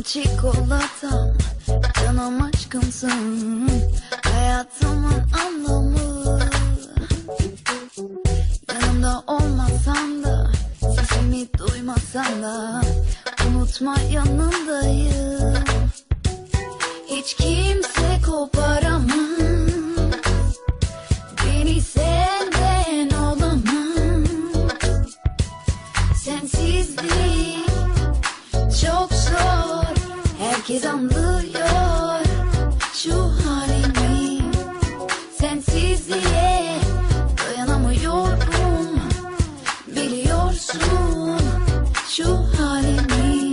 çikolatam, canım aşkımsın, hayatımın anlamı. Yanımda olmasan da, sesimi duymasan da, unutma yanındayım. Hiç kimse koparamaz beni senden, olamam. Sensizlik çok zor, herkes anlıyor şu halimi. Sensizliğe dayanamıyorum, biliyorsun şu halimi.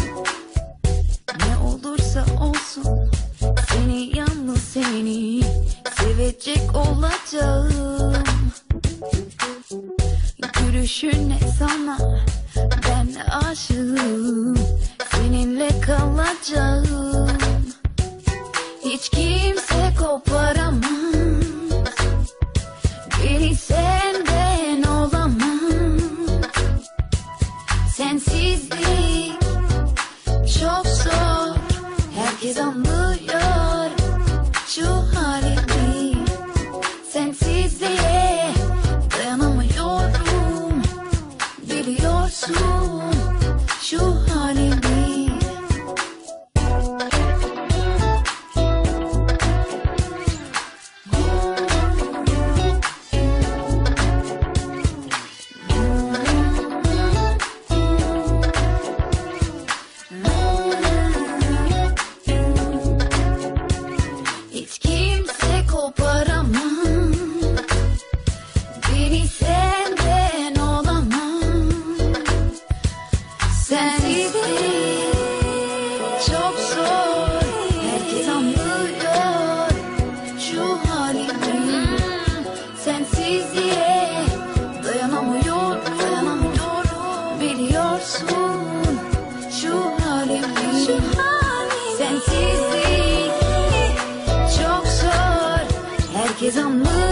Ne olursa olsun seni, yalnız seni sevecek olacağım. Gülüşüne sana ben aşığım, seninle kalacağım. Hiç kimse koparamaz beni senden, olamam. Sensizlik çok zor, herkes anlıyor şu halimi. Sensizliğe dayanamıyorum, biliyorsun şu halimi. Hiç kimse koparamaz beni senden, olamam. Sensizlik çok zor, herkes anlıyor şu halimi. Sensizliğe dayanamıyorum, biliyorsun şu halimi. Sensizlik çok zor, herkes anlıyor